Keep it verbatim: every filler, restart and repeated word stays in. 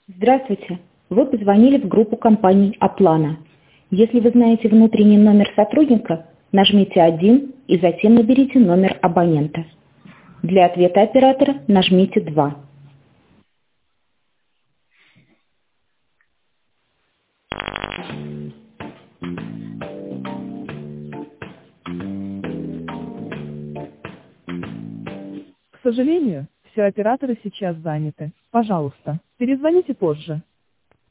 Здравствуйте! Вы позвонили в группу компаний «Аплана». Если вы знаете внутренний номер сотрудника, нажмите один и затем наберите номер абонента. Для ответа оператора нажмите два. К сожалению, все операторы сейчас заняты. Пожалуйста, перезвоните позже.